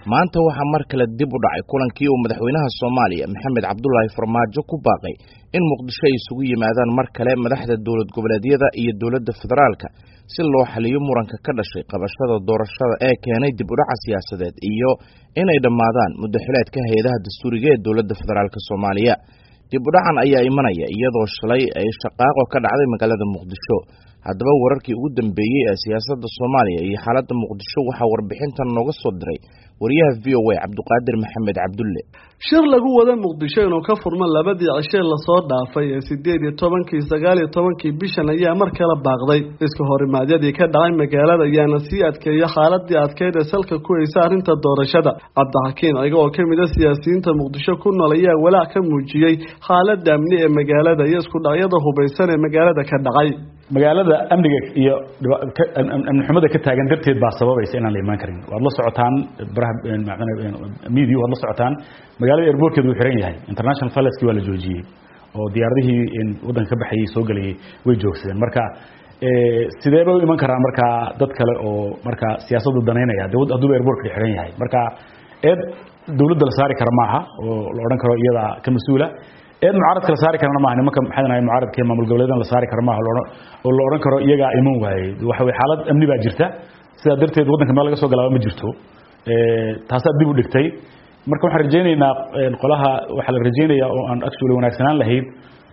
maanta waxaa mar kale dib u dhacay kulankii uu madaxweynaha Soomaaliya Maxamed Cabdullaahi Farmaajo ku baaqay in Muqdisho ay isugu yimaadaan mar kale madaxda dawlad goboleedyada iyo dawladda federaalka si loo xaliyo muranka ka dhashay qabashada doorashada ee keenay dib u dhaca siyaasadeed iyo inay dhamaadaan muddo xileedka hay'adaha dastuuriga ee dawladda federaalka Soomaaliya. dib u dhacan ayaa imanaya iyadoo shalay ay shaqaaqo ka dhacday magaalada Muqdisho. haddaba wararkii ugu dambeeyay ee siyaasadda Soomaaliya iyo xaaladda Muqdisho waxa warbixintan nooga soo diray wariyaha VOA Cabduqaadir Maxamed Cabdulle. shir lagu wada Muqdisho inuu ka furmo labadii cisho la soo dhaafay ee 18-19 bishan ayaa mar kale baaqday. iska horimaadyadii ka dhacay magaalada ayaana sii adkeeyay xaaladii adkeyd ee salka ku haysa arrinta doorashada. Cabdixakiin ayaga oo ka mid ah siyaasiyiinta Muqdisho ku nool ayaa walaac ka muujiyay xaaladda amni ee magaalada iyo isku dhacyada hubeysan ee magaalada ka dhacay. magaalada amniga iyo amni xumada ka taagan darteed baa sababaysa inaan la iman karin. waad la socotaan media waad la socotaan magaalada airportkeedu uu xiran yahay. international flights waa la joojiyay oo diyaaradihii wadanka ka baxayay soo galayay way joogsadeen. marka sidee bay u iman karaan marka dad kale oo marka siyaasadda daneynaya hadduu airportka xiran yahay. marka dawladda la saari kara maaha oo la oran karo iyada ka mas'uula. mucaaradka la saari karana maaha. nimanka maxay mucaaradka maamul goboleedan la saari kara maaha oo la oran karo iyaga iman waayay. waxa way xaalad amni baa jirta sida darteed wadanka meel laga soo galaaba ma jirto. taas dib u dhigtay. marka waxaan rajaynaynaa qolaha waxa la rajaynayaa oo aan actually wanaagsanaan lahayd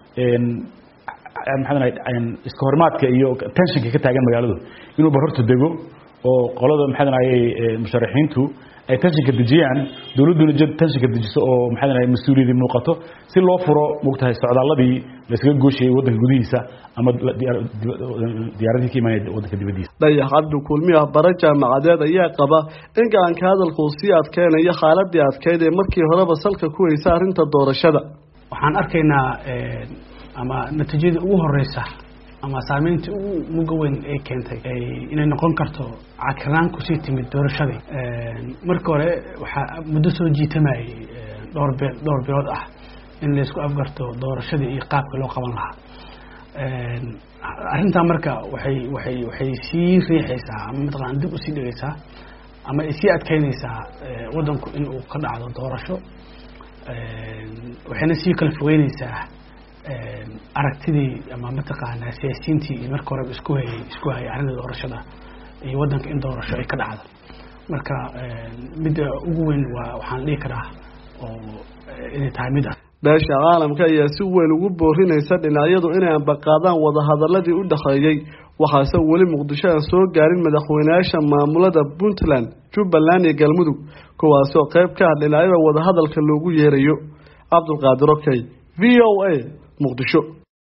iska hormaadka iyo tensionka ka taagan magaaladu inuu barorto dego oo qolada musharaxiintu ay tensionka dejiyaan, dawladuna jid tensionka dejiso oo mas'uuliyad muuqato si loo furo mugtahay socdaaladii la iskaga gooshiyay wadanka gudihiisa ama diyaaradii ka imaanay wadanka dibadiisa. Dayax Cabdi Kulmiye bara jaamacadeed ayaa qaba in gacanka hadalku sii adkeenayo xaaladii adkeyd ee markii horeba salka ku haysa arrinta doorashada. waxaan arkaynaa ama natiijada ugu horeysa ama saameynta ugu weyn ee keentay inay noqon karto cakraan ku sii timid doorashada. marka hore waxa muddo soo jiitamayay dhowr bilood ah in la isku afgarto doorashada iyo qaabka loo qaban lahaa. arrinta marka waxay sii riixaysaa ama midqaan dib u sii dhigaysaa ama ay sii adkeynaysaa wadanku in uu ka dhacdo doorasho. waxayna sii kala fogeynaysaa aragtidii ama mataqaanaa siyaasiyiintii marka hore isku hayay arrinta doorashada iyo wadanka in doorasho ay ka dhacdo. marka midda ugu weyn waxaan dhihi karaa oo inay tahay mid ah beesha caalamka ayaa si weyn ugu boorinaysa dhinacyadu inay ambaqaadaan wadahadaladii u dhaxeeyay. waxaase weli Muqdisho aan soo gaarin madaxweynayaasha maamulada Puntland, Jubbaland iyo Galmudug kuwaasoo qayb ka ah dhinacyada wadahadalka loogu yeerayo. Cabduqaadir VOA Muqdisho.